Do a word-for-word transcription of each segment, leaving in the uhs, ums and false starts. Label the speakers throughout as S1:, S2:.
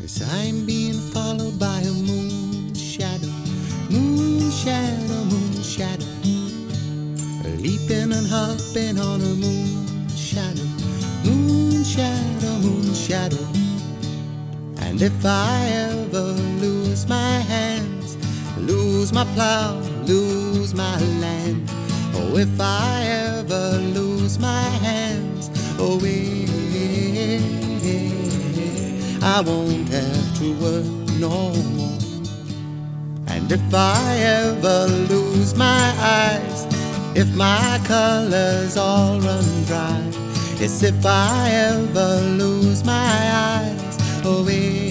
S1: Yes, I'm being followed by a moon shadow, moon shadow, moon shadow, leaping and hopping on a moon shadow, moon shadow, moon shadow. And if I ever lose my hands, lose my plow, lose my land, oh, if I ever lose my hands, oh, eh, I won't have to work no more. And if I ever lose my eyes, if my colors all run dry, yes, if I ever lose my eyes, oh, eh,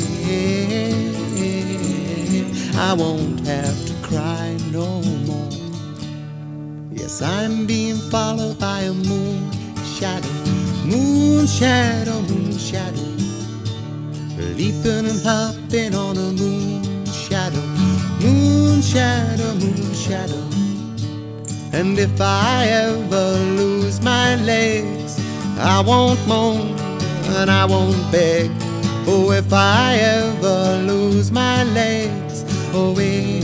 S1: I won't have to cry no more. Yes, I'm being followed by a moon shadow, moon shadow, moon shadow, leaping and hopping on a moon shadow, moon shadow, moon shadow. And if I ever lose my legs, I won't moan and I won't beg. Oh, if I ever lose my legs, oh,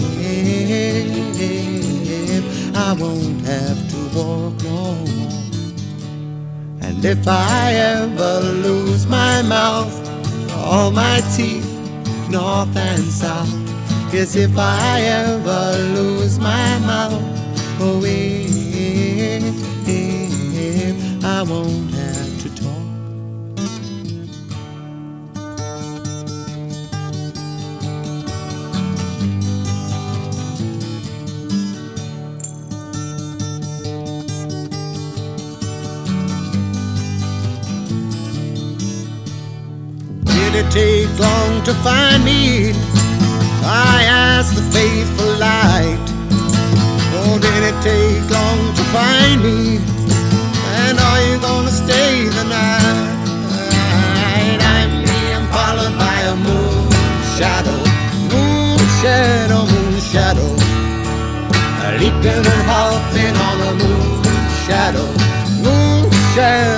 S1: if I won't have to walk no more. And if I ever lose my mouth, all my teeth, north and south, yes, if I ever lose my mouth, oh, if I won't have to talk. Did it take long to find me? I asked the faithful light. Oh, did it take long to find me? And are you gonna stay the night? I'm being followed by a moon shadow, moon shadow, moon shadow, leaping and hopping on a moon shadow, moon shadow.